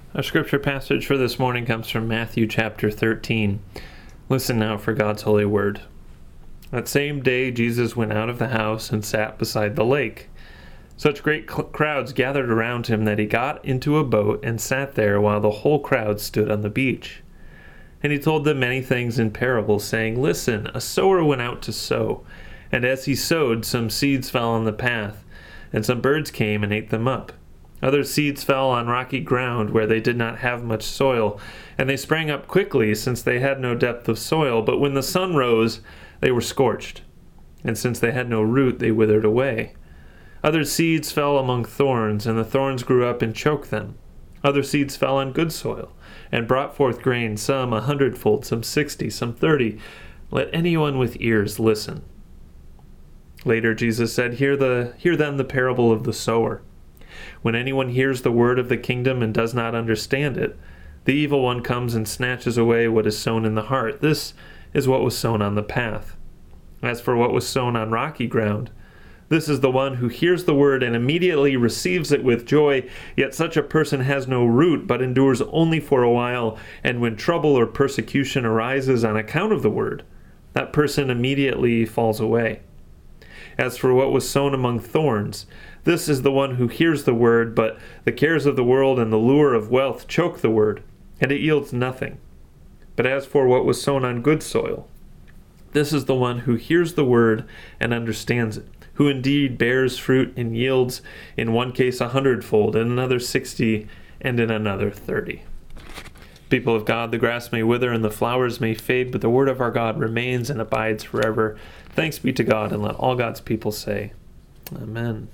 Our scripture passage for this morning comes from Matthew chapter 13. Listen now for God's holy word. That same day Jesus went out of the house and sat beside the lake. Such great crowds gathered around him that he got into a boat and sat there while the whole crowd stood on the beach. And he told them many things in parables, saying, Listen, a sower went out to sow, and as he sowed, some seeds fell on the path, and some birds came and ate them up. Other seeds fell on rocky ground where they did not have much soil, and they sprang up quickly since they had no depth of soil. But when the sun rose, they were scorched, and since they had no root, they withered away. Other seeds fell among thorns, and the thorns grew up and choked them. Other seeds fell on good soil, and brought forth grain, some 100-fold, some 60, some 30. Let anyone with ears listen. Later Jesus said, Hear then the parable of the sower. When anyone hears the word of the kingdom and does not understand it, the evil one comes and snatches away what is sown in the heart. This is what was sown on the path. As for what was sown on rocky ground, this is the one who hears the word and immediately receives it with joy, yet such a person has no root, but endures only for a while, and when trouble or persecution arises on account of the word, that person immediately falls away. As for what was sown among thorns, this is the one who hears the word, but the cares of the world and the lure of wealth choke the word, and it yields nothing. But as for what was sown on good soil, this is the one who hears the word and understands it, who indeed bears fruit and yields in one case 100-fold, in another 60, and in another 30. People of God, the grass may wither and the flowers may fade, but the word of our God remains and abides forever. Thanks be to God, and let all God's people say, Amen.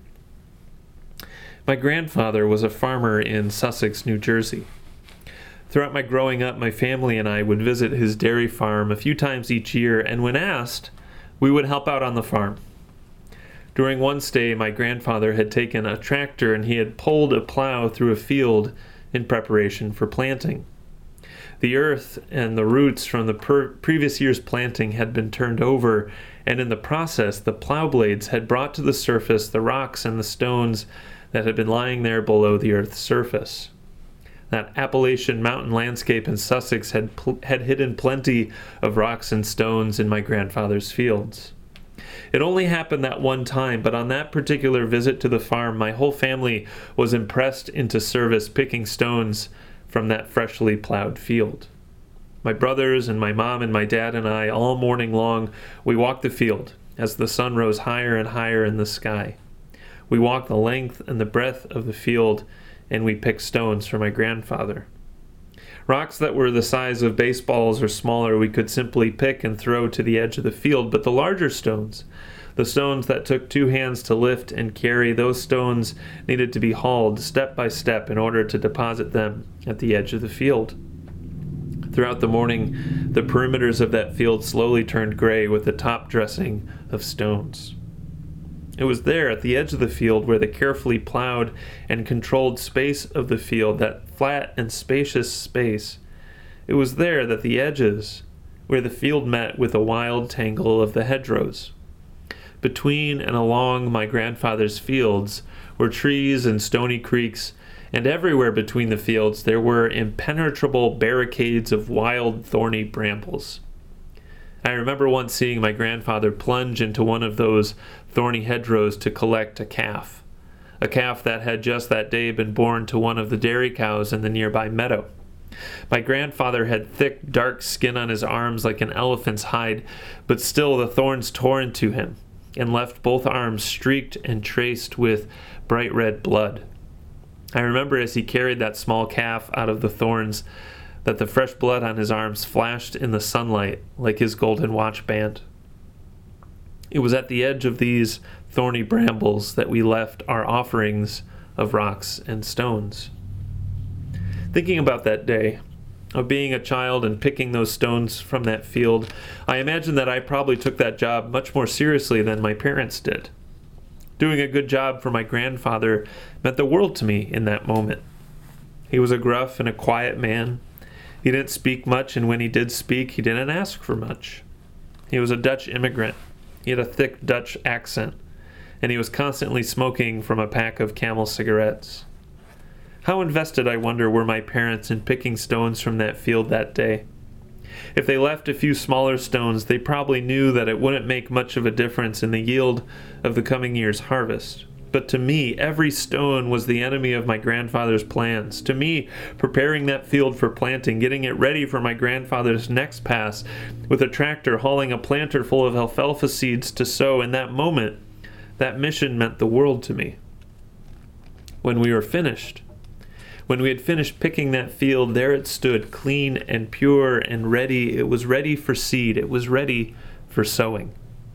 My grandfather was a farmer in Sussex, New Jersey. Throughout my growing up, my family and I would visit his dairy farm a few times each year, and when asked, we would help out on the farm. During one stay, my grandfather had taken a tractor and he had pulled a plow through a field in preparation for planting. The earth and the roots from the previous year's planting had been turned over, and in the process, the plow blades had brought to the surface the rocks and the stones that had been lying there below the earth's surface. That Appalachian mountain landscape in Sussex had hidden plenty of rocks and stones in my grandfather's fields. It only happened that one time, but on that particular visit to the farm, my whole family was impressed into service picking stones from that freshly plowed field. My brothers and my mom and my dad and I, all morning long, we walked the field as the sun rose higher and higher in the sky. We walked the length and the breadth of the field, and we picked stones for my grandfather. Rocks that were the size of baseballs or smaller we could simply pick and throw to the edge of the field, but the larger stones, the stones that took 2 hands to lift and carry, those stones needed to be hauled step by step in order to deposit them at the edge of the field. Throughout the morning, the perimeters of that field slowly turned gray with the top dressing of stones. It was there at the edge of the field where the carefully plowed and controlled space of the field, that flat and spacious space, it was there that the edges, where the field met with a wild tangle of the hedgerows. Between and along my grandfather's fields were trees and stony creeks, and everywhere between the fields there were impenetrable barricades of wild, thorny brambles. I remember once seeing my grandfather plunge into one of those thorny hedgerows to collect a calf that had just that day been born to one of the dairy cows in the nearby meadow. My grandfather had thick, dark skin on his arms like an elephant's hide, but still the thorns tore into him and left both arms streaked and traced with bright red blood. I remember as he carried that small calf out of the thorns that the fresh blood on his arms flashed in the sunlight like his golden watch band. It was at the edge of these thorny brambles that we left our offerings of rocks and stones. Thinking about that day, of being a child and picking those stones from that field, I imagine that I probably took that job much more seriously than my parents did. Doing a good job for my grandfather meant the world to me in that moment. He was a gruff and a quiet man. He didn't speak much, and when he did speak, he didn't ask for much. He was a Dutch immigrant. He had a thick Dutch accent, and he was constantly smoking from a pack of Camel cigarettes. How invested, I wonder, were my parents in picking stones from that field that day? If they left a few smaller stones, they probably knew that it wouldn't make much of a difference in the yield of the coming year's harvest. But to me, every stone was the enemy of my grandfather's plans. To me, preparing that field for planting, getting it ready for my grandfather's next pass, with a tractor hauling a planter full of alfalfa seeds to sow, in that moment, that mission meant the world to me. When we were finished, when we had finished picking that field, there it stood, clean and pure and ready. It was ready for seed. It was ready for sowing.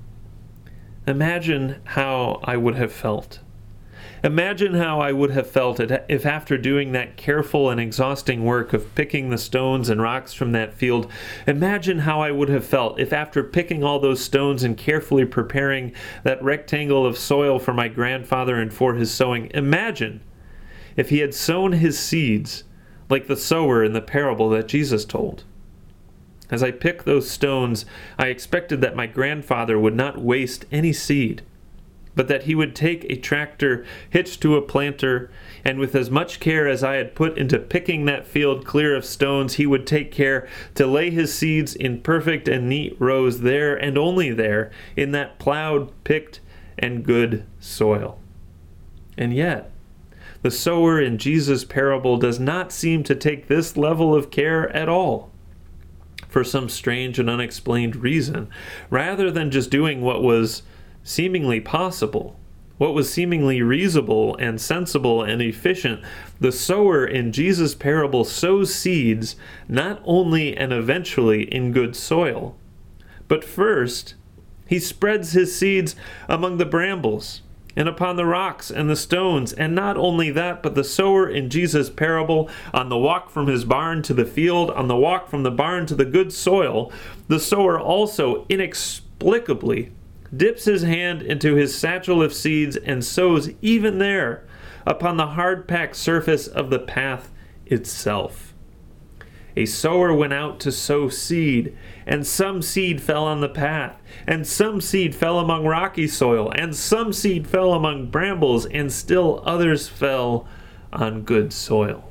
Imagine how I would have felt. Imagine how I would have felt if after doing that careful and exhausting work of picking the stones and rocks from that field, imagine how I would have felt if after picking all those stones and carefully preparing that rectangle of soil for my grandfather and for his sowing, imagine if he had sown his seeds like the sower in the parable that Jesus told. As I picked those stones, I expected that my grandfather would not waste any seed, but that he would take a tractor hitched to a planter, and with as much care as I had put into picking that field clear of stones, he would take care to lay his seeds in perfect and neat rows there and only there, in that plowed, picked, and good soil. And yet, the sower in Jesus' parable does not seem to take this level of care at all. For some strange and unexplained reason, rather than just doing what was seemingly possible, what was seemingly reasonable and sensible and efficient, the sower in Jesus' parable sows seeds not only and eventually in good soil, but first he spreads his seeds among the brambles and upon the rocks and the stones. And not only that, but the sower in Jesus' parable, on the walk from his barn to the field, on the walk from the barn to the good soil, the sower also inexplicably dips his hand into his satchel of seeds and sows even there, upon the hard-packed surface of the path itself. A sower went out to sow seed, and some seed fell on the path, and some seed fell among rocky soil, and some seed fell among brambles, and still others fell on good soil.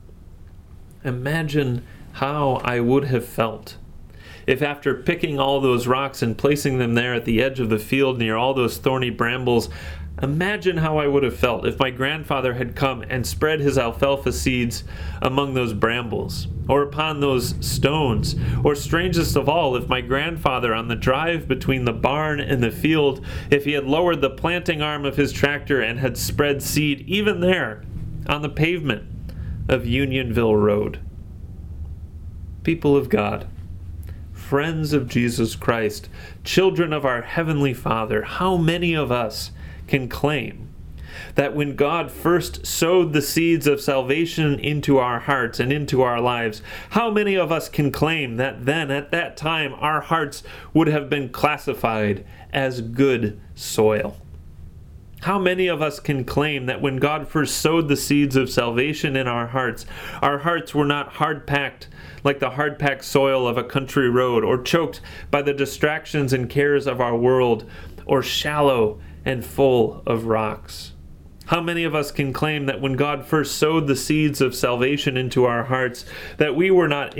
Imagine how I would have felt if after picking all those rocks and placing them there at the edge of the field near all those thorny brambles, imagine how I would have felt if my grandfather had come and spread his alfalfa seeds among those brambles, or upon those stones, or strangest of all, if my grandfather on the drive between the barn and the field, if he had lowered the planting arm of his tractor and had spread seed even there on the pavement of Unionville Road. People of God, friends of Jesus Christ, children of our Heavenly Father, how many of us can claim that when God first sowed the seeds of salvation into our hearts and into our lives, how many of us can claim that then, at that time, our hearts would have been classified as good soil? How many of us can claim that when God first sowed the seeds of salvation in our hearts were not hard-packed like the hard-packed soil of a country road, or choked by the distractions and cares of our world, or shallow and full of rocks? How many of us can claim that when God first sowed the seeds of salvation into our hearts, that we were not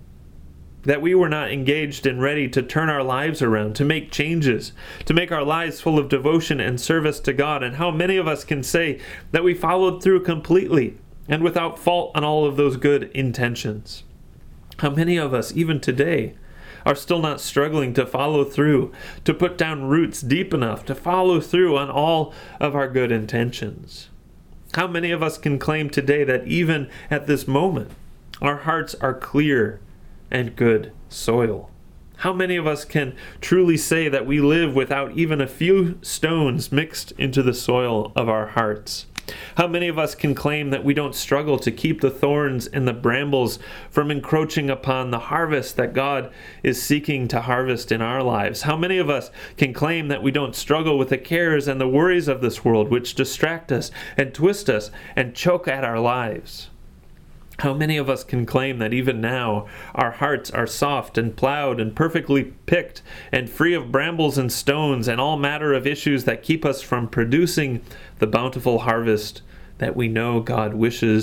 engaged and ready to turn our lives around, to make changes, to make our lives full of devotion and service to God? And how many of us can say that we followed through completely and without fault on all of those good intentions? How many of us, even today, are still not struggling to follow through, to put down roots deep enough to follow through on all of our good intentions? How many of us can claim today that even at this moment, our hearts are clear and good soil? How many of us can truly say that we live without even a few stones mixed into the soil of our hearts? How many of us can claim that we don't struggle to keep the thorns and the brambles from encroaching upon the harvest that God is seeking to harvest in our lives? How many of us can claim that we don't struggle with the cares and the worries of this world, which distract us and twist us and choke at our lives? How many of us can claim that even now our hearts are soft and plowed and perfectly picked and free of brambles and stones and all matter of issues that keep us from producing the bountiful harvest that we know God wishes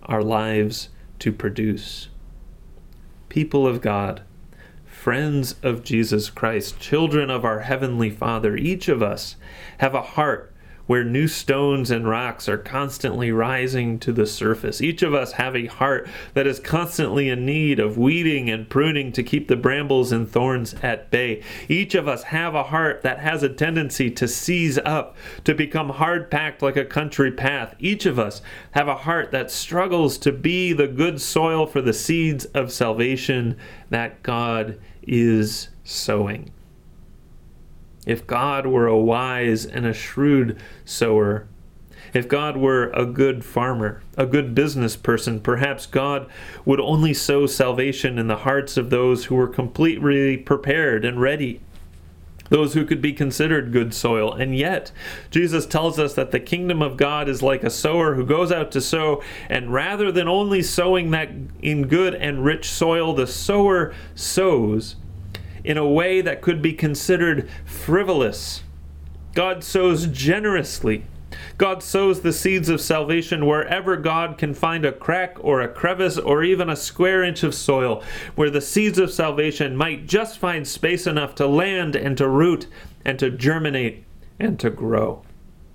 our lives to produce. People of God, friends of Jesus Christ, children of our Heavenly Father, each of us have a heart where new stones and rocks are constantly rising to the surface. Each of us have a heart that is constantly in need of weeding and pruning to keep the brambles and thorns at bay. Each of us have a heart that has a tendency to seize up, to become hard-packed like a country path. Each of us have a heart that struggles to be the good soil for the seeds of salvation that God is sowing. If God were a wise and a shrewd sower, if God were a good farmer, a good business person, perhaps God would only sow salvation in the hearts of those who were completely prepared and ready, those who could be considered good soil. And yet, Jesus tells us that the kingdom of God is like a sower who goes out to sow, and rather than only sowing that in good and rich soil, the sower sows in a way that could be considered frivolous. God sows generously. God sows the seeds of salvation wherever God can find a crack or a crevice or even a square inch of soil where the seeds of salvation might just find space enough to land and to root and to germinate and to grow.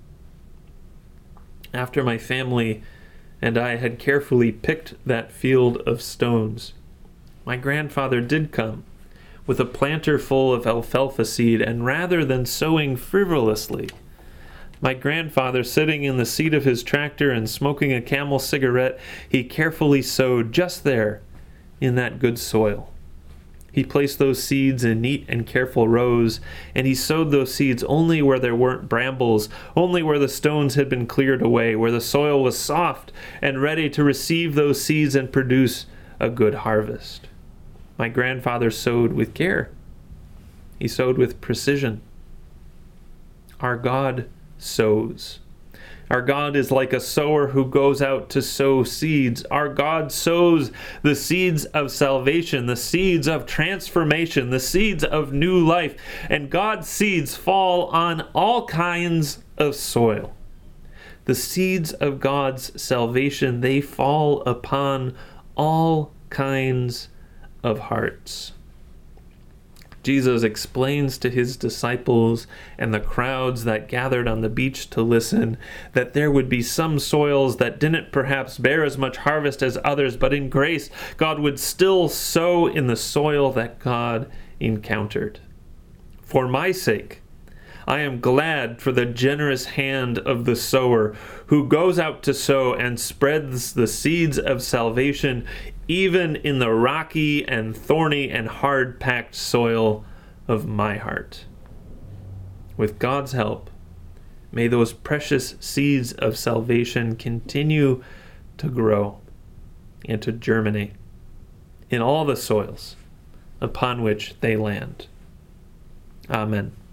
After my family and I had carefully picked that field of stones, my grandfather did come with a planter full of alfalfa seed, and rather than sowing frivolously, my grandfather, sitting in the seat of his tractor and smoking a Camel cigarette, he carefully sowed just there in that good soil. He placed those seeds in neat and careful rows, and he sowed those seeds only where there weren't brambles, only where the stones had been cleared away, where the soil was soft and ready to receive those seeds and produce a good harvest. My grandfather sowed with care. He sowed with precision. Our God sows. Our God is like a sower who goes out to sow seeds. Our God sows the seeds of salvation, the seeds of transformation, the seeds of new life. And God's seeds fall on all kinds of soil. The seeds of God's salvation, they fall upon all kinds of hearts. Jesus explains to his disciples and the crowds that gathered on the beach to listen that there would be some soils that didn't perhaps bear as much harvest as others, but in grace, God would still sow in the soil that God encountered. For my sake, I am glad for the generous hand of the sower who goes out to sow and spreads the seeds of salvation even in the rocky and thorny and hard-packed soil of my heart. With God's help, may those precious seeds of salvation continue to grow and to germinate in all the soils upon which they land. Amen.